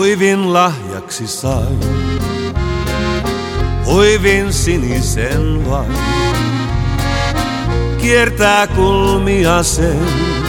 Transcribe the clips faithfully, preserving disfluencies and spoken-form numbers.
Huivin lahjaksi sain, huivin sinisen vain. Kiertää kulmia sen,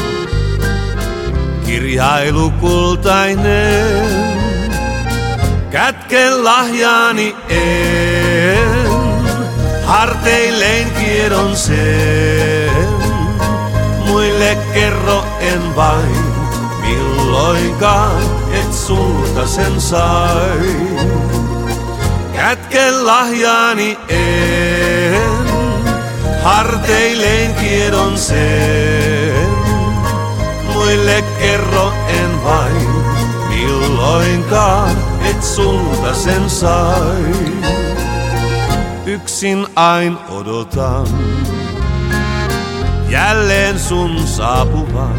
kirjailu kultainen. Kätken lahjaani en, harteillein kiedon sen. Muille kerro en vain, milloinkaan et sulta sen sain. Kätken lahjaani en, harteillein kiedon sen. Muille kerro en vain, milloinkaan et sulta sen sain. Yksin ain odotan, jälleen sun saapuvan.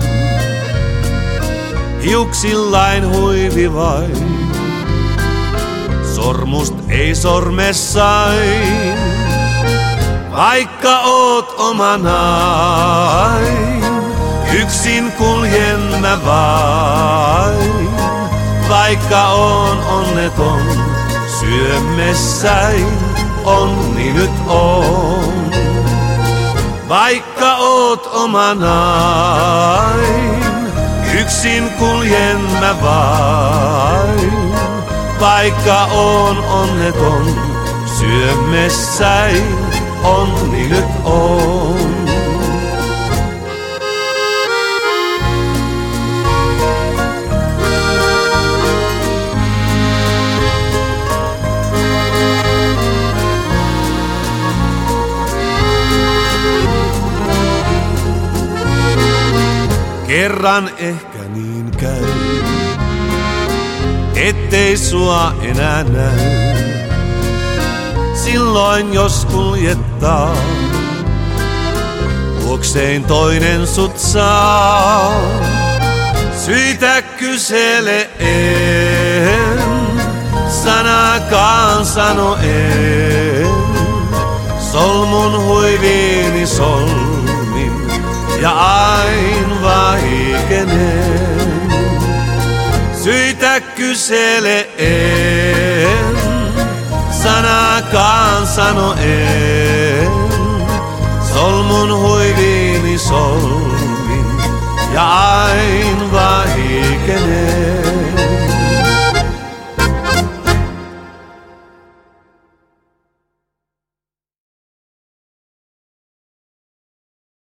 Hiuksillain huivi vain, sormust ei sormessain. Vaikka oot omanain, yksin kuljen mä vain. Vaikka oon onneton, syömessäin onni nyt on. Vaikka oot omanain, yksin kuljen mä vain. Vaikka oon onneton, syömessäin onni nyt on. Kerran ehkä niin käy, ettei sua enää näy. Silloin jos kuljettaa, luoksein toinen sut saa. Syitä kysele en, sanakaan sano en. Solmun huiviini solmin ja ain vaikenen. Syitä kysele en, sanakaan sano en. Solmun huiviini solmin ja ain vaikenen.